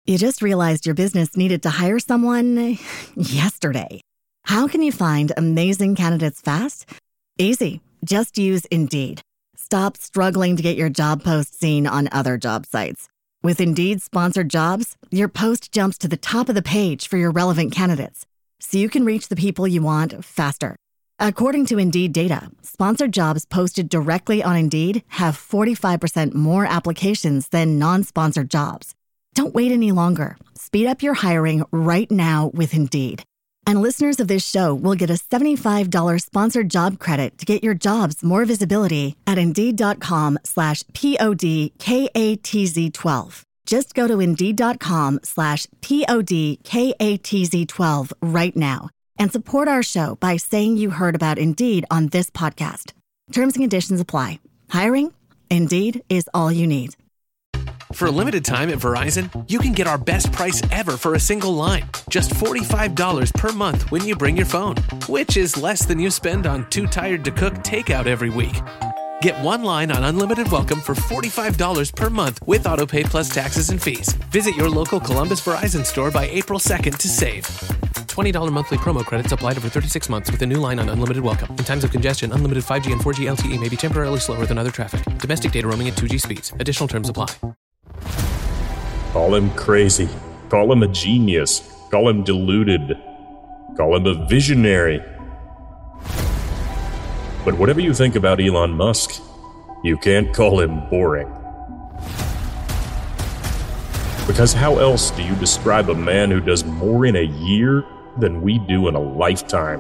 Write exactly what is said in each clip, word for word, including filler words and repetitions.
You just realized your business needed to hire someone yesterday. How can you find amazing candidates fast? Easy. Just use Indeed. Stop struggling to get your job post seen on other job sites. With Indeed sponsored jobs, your post jumps to the top of the page for your relevant candidates, so you can reach the people you want faster. According to Indeed data, sponsored jobs posted directly on Indeed have forty-five percent more applications than non-sponsored jobs. Don't wait any longer. Speed up your hiring right now with Indeed. And listeners of this show will get a seventy-five dollars sponsored job credit to get your jobs more visibility at Indeed.com slash P-O-D-K-A-T-Z-12. Just go to Indeed.com slash P-O-D-K-A-T-Z-12 right now and support our show by saying you heard about Indeed on this podcast. Terms and conditions apply. Hiring? Indeed is all you need. For a limited time at Verizon, you can get our best price ever for a single line. Just forty-five dollars per month when you bring your phone, which is less than you spend on Too Tired to Cook takeout every week. Get one line on Unlimited Welcome for forty-five dollars per month with AutoPay plus taxes and fees. Visit your local Columbus Verizon store by April second to save. twenty dollars monthly promo credits applied over thirty-six months with a new line on Unlimited Welcome. In times of congestion, unlimited five G and four G L T E may be temporarily slower than other traffic. Domestic data roaming at two G speeds. Additional terms apply. Call him crazy. Call him a genius. Call him deluded. Call him a visionary. But whatever you think about Elon Musk, you can't call him boring. Because how else do you describe a man who does more in a year than we do in a lifetime?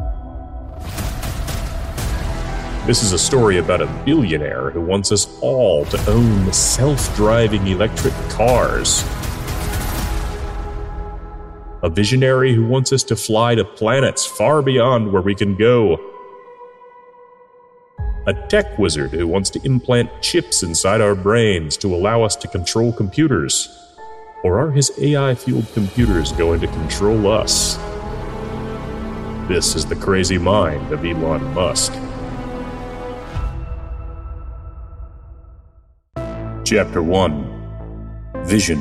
This is a story about a billionaire who wants us all to own self-driving electric cars. A visionary who wants us to fly to planets far beyond where we can go. A tech wizard who wants to implant chips inside our brains to allow us to control computers. Or are his A I-fueled computers going to control us? This is the crazy mind of Elon Musk. Chapter one. Vision.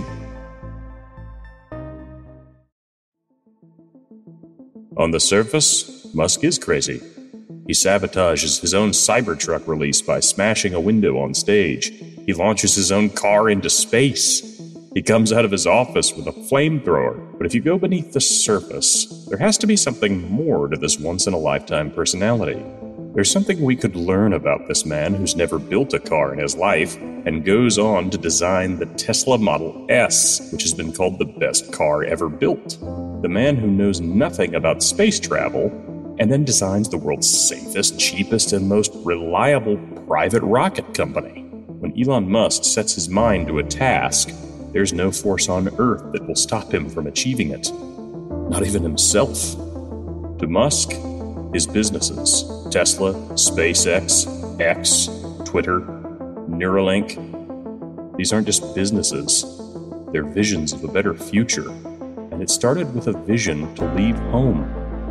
On the surface, Musk is crazy. He sabotages his own Cybertruck release by smashing a window on stage. He launches his own car into space. He comes out of his office with a flamethrower. But if you go beneath the surface, there has to be something more to this once-in-a-lifetime personality. There's something we could learn about this man who's never built a car in his life and goes on to design the Tesla Model S, which has been called the best car ever built. The man who knows nothing about space travel and then designs the world's safest, cheapest, and most reliable private rocket company. When Elon Musk sets his mind to a task, there's no force on Earth that will stop him from achieving it. Not even himself. To Musk, his businesses, Tesla, SpaceX, X, Twitter, Neuralink, these aren't just businesses. They're visions of a better future. And it started with a vision to leave home.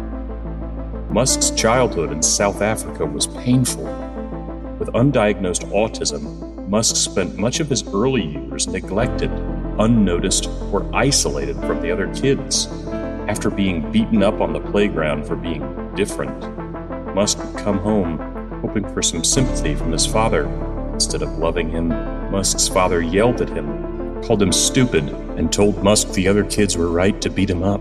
Musk's childhood in South Africa was painful. With undiagnosed autism, Musk spent much of his early years neglected, unnoticed, or isolated from the other kids. After being beaten up on the playground for being different, Musk would come home hoping for some sympathy from his father. Instead of loving him, Musk's father yelled at him, called him stupid, and told Musk the other kids were right to beat him up.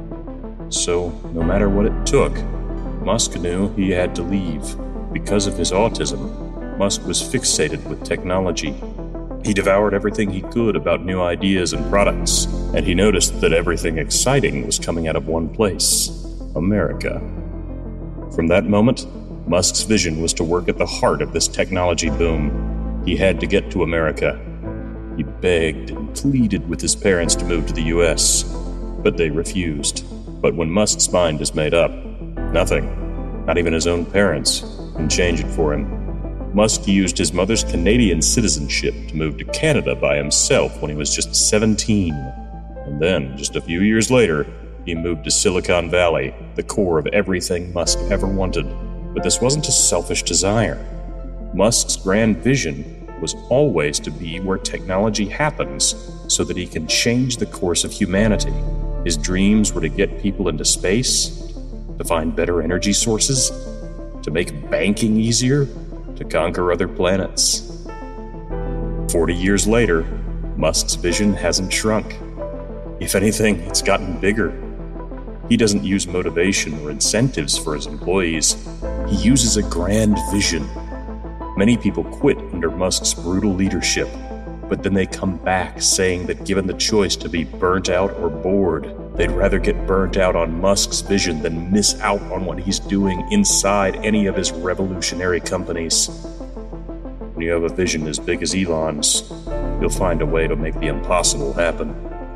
So, no matter what it took, Musk knew he had to leave. Because of his autism, Musk was fixated with technology. He devoured everything he could about new ideas and products, and he noticed that everything exciting was coming out of one place, America. From that moment, Musk's vision was to work at the heart of this technology boom. He had to get to America. He begged and pleaded with his parents to move to the U S, but they refused. But when Musk's mind is made up, nothing, not even his own parents, can change it for him. Musk used his mother's Canadian citizenship to move to Canada by himself when he was just seventeen. And then, just a few years later, he moved to Silicon Valley, the core of everything Musk ever wanted. But this wasn't a selfish desire. Musk's grand vision was always to be where technology happens, so that he can change the course of humanity. His dreams were to get people into space, to find better energy sources, to make banking easier, to conquer other planets. Forty years later, Musk's vision hasn't shrunk. If anything, it's gotten bigger. He doesn't use motivation or incentives for his employees. He uses a grand vision. Many people quit under Musk's brutal leadership, but then they come back saying that given the choice to be burnt out or bored, they'd rather get burnt out on Musk's vision than miss out on what he's doing inside any of his revolutionary companies. When you have a vision as big as Elon's, you'll find a way to make the impossible happen.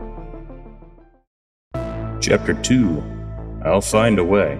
Chapter two, I'll Find a Way.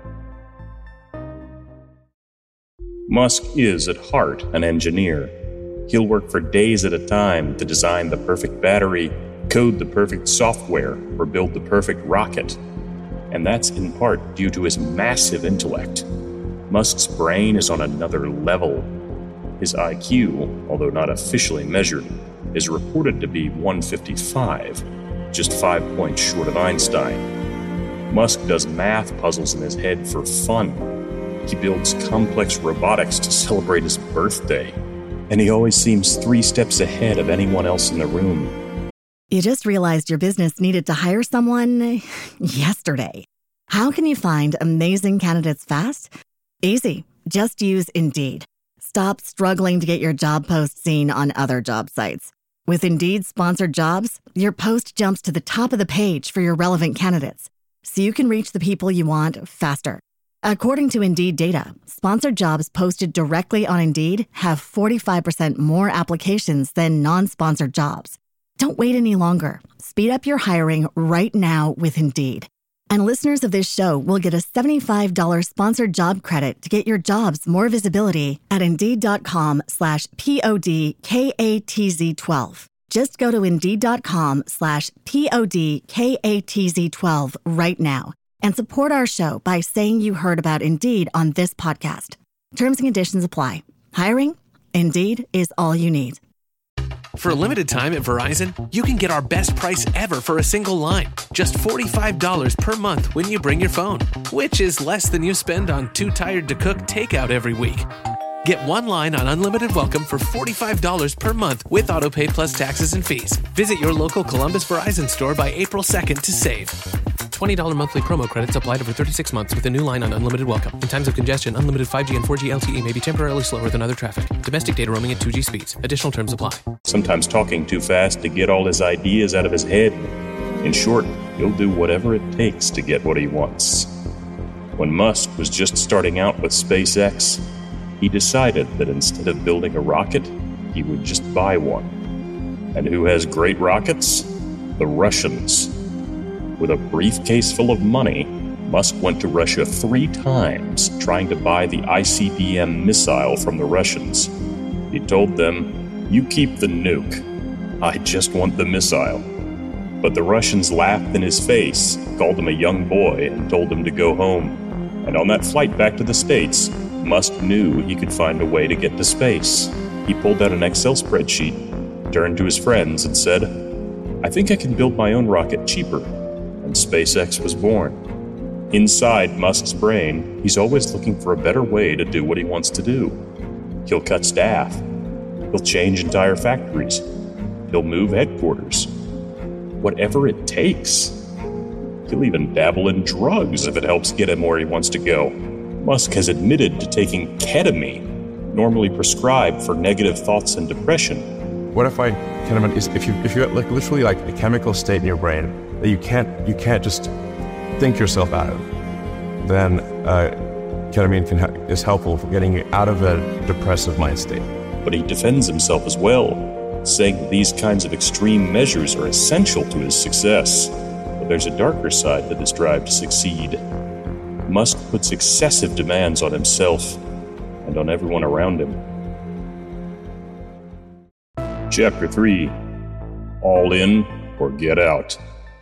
Musk is, at heart, an engineer. He'll work for days at a time to design the perfect battery, code the perfect software, or build the perfect rocket. And that's in part due to his massive intellect. Musk's brain is on another level. His I Q, although not officially measured, is reported to be one fifty-five, just five points short of Einstein. Musk does math puzzles in his head for fun. He builds complex robotics to celebrate his birthday. And he always seems three steps ahead of anyone else in the room. You just realized your business needed to hire someone yesterday. How can you find amazing candidates fast? Easy. Just use Indeed. Stop struggling to get your job post seen on other job sites. With Indeed sponsored jobs, your post jumps to the top of the page for your relevant candidates, so you can reach the people you want faster. According to Indeed data, sponsored jobs posted directly on Indeed have forty-five percent more applications than non-sponsored jobs. Don't wait any longer. Speed up your hiring right now with Indeed. And listeners of this show will get a seventy-five dollars sponsored job credit to get your jobs more visibility at Indeed.com slash P-O-D-K-A-T-Z-12. Just go to Indeed.com slash P-O-D-K-A-T-Z-12 right now and support our show by saying you heard about Indeed on this podcast. Terms and conditions apply. Hiring? Indeed is all you need. For a limited time at Verizon, you can get our best price ever for a single line. Just forty-five dollars per month when you bring your phone, which is less than you spend on Too Tired to Cook takeout every week. Get one line on Unlimited Welcome for forty-five dollars per month with AutoPay plus taxes and fees. Visit your local Columbus Verizon store by April second to save. twenty dollars monthly promo credits applied over thirty-six months with a new line on Unlimited Welcome. In times of congestion, unlimited five G and four G L T E may be temporarily slower than other traffic. Domestic data roaming at two G speeds. Additional terms apply. Sometimes talking too fast to get all his ideas out of his head. In short, he'll do whatever it takes to get what he wants. When Musk was just starting out with SpaceX, he decided that instead of building a rocket, he would just buy one. And who has great rockets? The Russians. With a briefcase full of money, Musk went to Russia three times trying to buy the I C B M missile from the Russians. He told them, "You keep the nuke. I just want the missile." But the Russians laughed in his face, called him a young boy, and told him to go home. And on that flight back to the States, Musk knew he could find a way to get to space. He pulled out an Excel spreadsheet, turned to his friends, and said, "I think I can build my own rocket cheaper." And SpaceX was born. Inside Musk's brain, he's always looking for a better way to do what he wants to do. He'll cut staff. He'll change entire factories. He'll move headquarters. Whatever it takes. He'll even dabble in drugs if it helps get him where he wants to go. Musk has admitted to taking ketamine, normally prescribed for negative thoughts and depression. What if I ketamine is if you if you have like literally like a chemical state in your brain that you can't you can't just think yourself out of, then uh, ketamine can ha- is helpful for getting you out of a depressive mind state. But he defends himself as well, saying that these kinds of extreme measures are essential to his success. But there's a darker side to this drive to succeed. Musk puts excessive demands on himself and on everyone around him. Chapter three, All In or Get Out.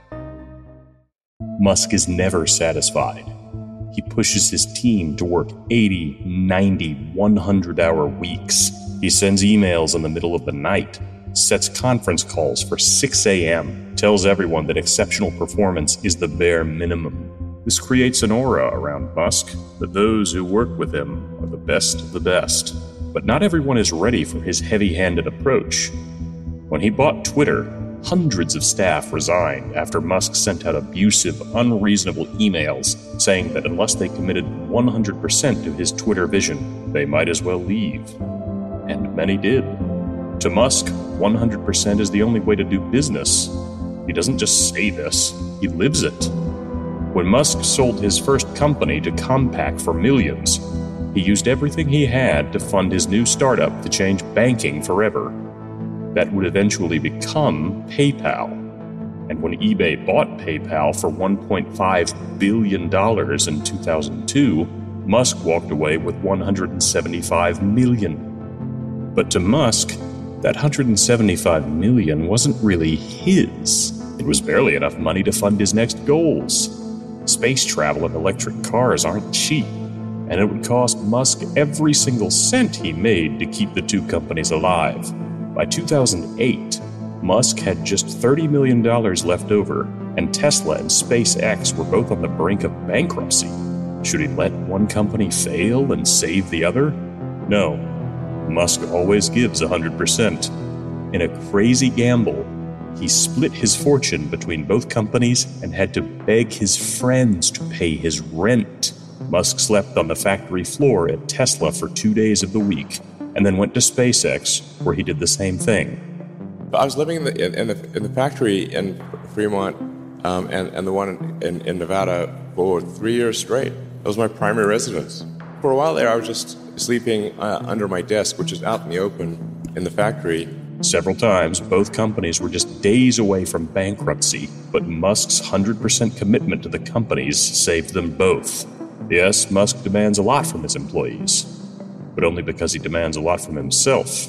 Musk is never satisfied. He pushes his team to work eighty, ninety, one hundred hour weeks. He sends emails in the middle of the night. sets conference calls for six a.m., tells everyone that exceptional performance is the bare minimum. This creates an aura around Musk that those who work with him are the best of the best. But not everyone is ready for his heavy-handed approach. When he bought Twitter, hundreds of staff resigned after Musk sent out abusive, unreasonable emails saying that unless they committed one hundred percent to his Twitter vision, they might as well leave. And many did. To Musk, one hundred percent is the only way to do business. He doesn't just say this, he lives it. When Musk sold his first company to Compaq for millions, he used everything he had to fund his new startup to change banking forever. That would eventually become PayPal. And when eBay bought PayPal for one point five billion dollars in two thousand two, Musk walked away with one hundred seventy-five million dollars. But to Musk, that one hundred seventy-five million dollars wasn't really his. It was barely enough money to fund his next goals. Space travel and electric cars aren't cheap, and it would cost Musk every single cent he made to keep the two companies alive. By two thousand eight, Musk had just thirty million dollars left over, and Tesla and SpaceX were both on the brink of bankruptcy. Should he let one company fail and save the other? No. Musk always gives one hundred percent. In a crazy gamble, he split his fortune between both companies and had to beg his friends to pay his rent. Musk slept on the factory floor at Tesla for two days of the week, and then went to SpaceX, where he did the same thing. I was living in the, in the, in the factory in Fremont um, and, and the one in, in Nevada for three years straight. That was my primary residence. For a while there, I was just sleeping uh, under my desk, which is out in the open in the factory. Several times, both companies were just days away from bankruptcy, but Musk's one hundred percent commitment to the companies saved them both. Yes, Musk demands a lot from his employees, but only because he demands a lot from himself.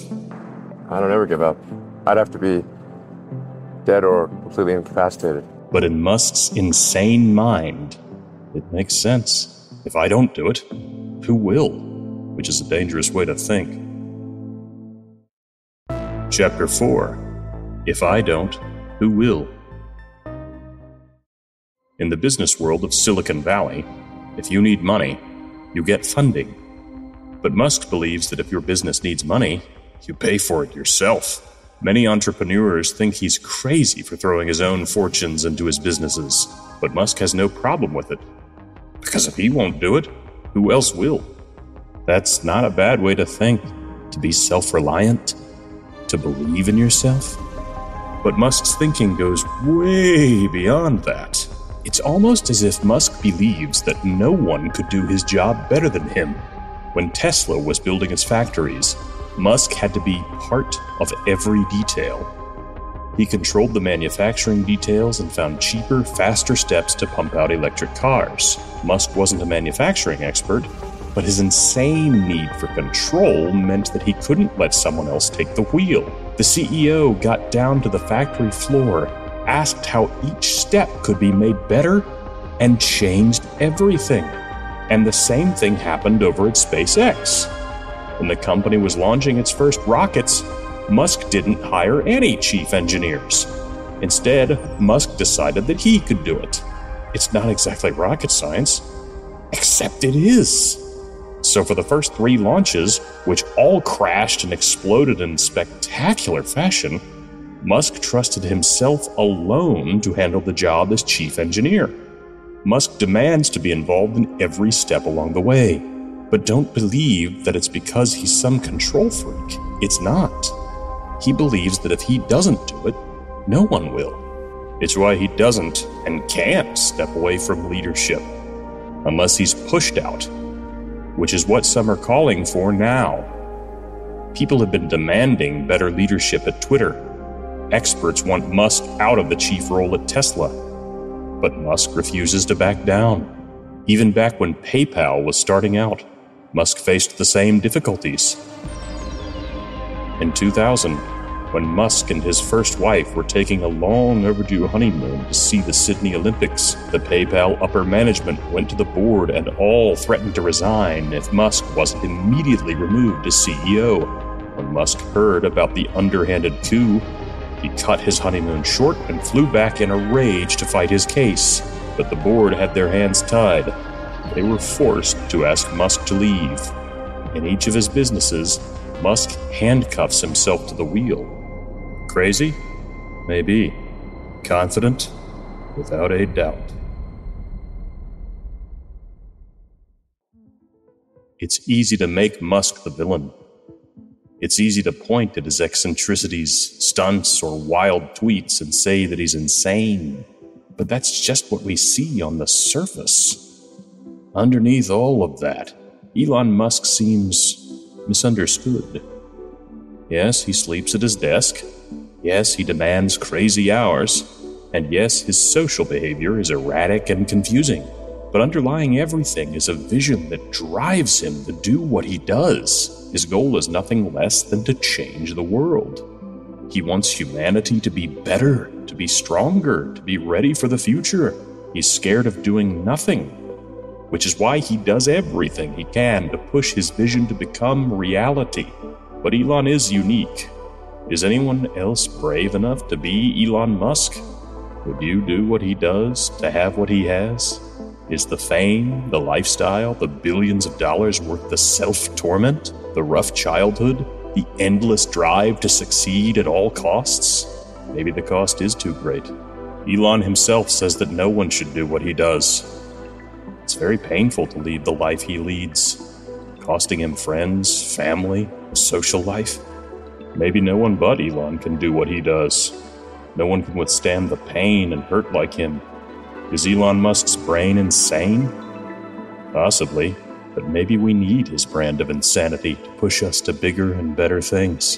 I don't ever give up. I'd have to be dead or completely incapacitated. But in Musk's insane mind, it makes sense. If I don't do it, who will? Which is a dangerous way to think. Chapter four. If I don't, who will? In the business world of Silicon Valley, if you need money, you get funding. But Musk believes that if your business needs money, you pay for it yourself. Many entrepreneurs think he's crazy for throwing his own fortunes into his businesses, but Musk has no problem with it. Because if he won't do it, who else will? That's not a bad way to think, to be self-reliant, to believe in yourself. But Musk's thinking goes way beyond that. It's almost as if Musk believes that no one could do his job better than him. When Tesla was building its factories, Musk had to be part of every detail. He controlled the manufacturing details and found cheaper, faster steps to pump out electric cars. Musk wasn't a manufacturing expert, but his insane need for control meant that he couldn't let someone else take the wheel. The C E O got down to the factory floor, asked how each step could be made better, and changed everything. And the same thing happened over at SpaceX. When the company was launching its first rockets, Musk didn't hire any chief engineers. Instead, Musk decided that he could do it. It's not exactly rocket science, except it is. So for the first three launches, which all crashed and exploded in spectacular fashion, Musk trusted himself alone to handle the job as chief engineer. Musk demands to be involved in every step along the way, but don't believe that it's because he's some control freak. It's not. He believes that if he doesn't do it, no one will. It's why he doesn't and can't step away from leadership, unless he's pushed out, which is what some are calling for now. People have been demanding better leadership at Twitter. Experts want Musk out of the chief role at Tesla, but Musk refuses to back down. Even back when PayPal was starting out, Musk faced the same difficulties. In two thousand, when Musk and his first wife were taking a long overdue honeymoon to see the Sydney Olympics, the PayPal upper management went to the board and all threatened to resign if Musk wasn't immediately removed as C E O. When Musk heard about the underhanded coup, he cut his honeymoon short and flew back in a rage to fight his case. But the board had their hands tied. They were forced to ask Musk to leave. In each of his businesses, Musk handcuffs himself to the wheel. Crazy? Maybe. Confident? Without a doubt. It's easy to make Musk the villain. It's easy to point at his eccentricities, stunts, or wild tweets and say that he's insane. But that's just what we see on the surface. Underneath all of that, Elon Musk seems misunderstood. Yes, he sleeps at his desk. Yes, he demands crazy hours. And yes, his social behavior is erratic and confusing. But underlying everything is a vision that drives him to do what he does. His goal is nothing less than to change the world. He wants humanity to be better, to be stronger, to be ready for the future. He's scared of doing nothing, which is why he does everything he can to push his vision to become reality. But Elon is unique. Is anyone else brave enough to be Elon Musk? Would you do what he does to have what he has? Is the fame, the lifestyle, the billions of dollars worth the self-torment, the rough childhood, the endless drive to succeed at all costs? Maybe the cost is too great. Elon himself says that no one should do what he does. It's very painful to lead the life he leads, costing him friends, family, a social life. Maybe no one but Elon can do what he does. No one can withstand the pain and hurt like him. Is Elon Musk's brain insane? Possibly, but maybe we need his brand of insanity to push us to bigger and better things.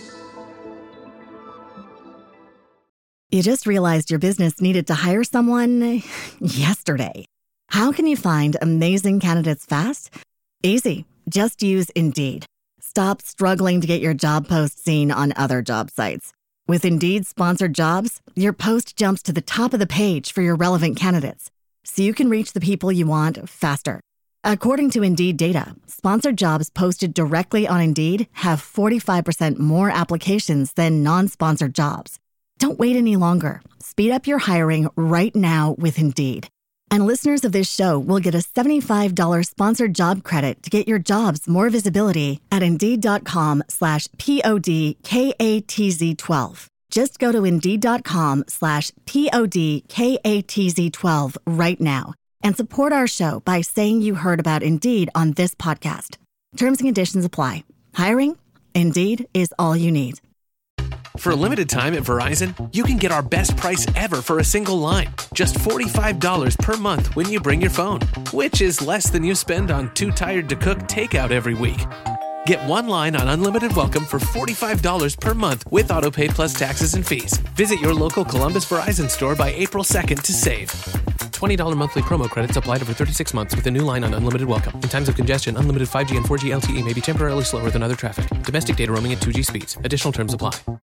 You just realized your business needed to hire someone yesterday. How can you find amazing candidates fast? Easy. Just use Indeed. Stop struggling to get your job post seen on other job sites. With Indeed sponsored jobs, your post jumps to the top of the page for your relevant candidates, so you can reach the people you want faster. According to Indeed data, sponsored jobs posted directly on Indeed have forty-five percent more applications than non-sponsored jobs. Don't wait any longer. Speed up your hiring right now with Indeed. And listeners of this show will get a seventy-five dollars sponsored job credit to get your jobs more visibility at Indeed.com slash P-O-D-K-A-T-Z-12. Just go to Indeed.com slash P-O-D-K-A-T-Z-12 right now and support our show by saying you heard about Indeed on this podcast. Terms and conditions apply. Hiring? Indeed is all you need. For a limited time at Verizon, you can get our best price ever for a single line. Just forty-five dollars per month when you bring your phone, which is less than you spend on Too Tired to Cook takeout every week. Get one line on Unlimited Welcome for forty-five dollars per month with AutoPay plus taxes and fees. Visit your local Columbus Verizon store by April second to save. twenty dollars monthly promo credits applied over thirty-six months with a new line on Unlimited Welcome. In times of congestion, unlimited five G and four G L T E may be temporarily slower than other traffic. Domestic data roaming at two G speeds. Additional terms apply.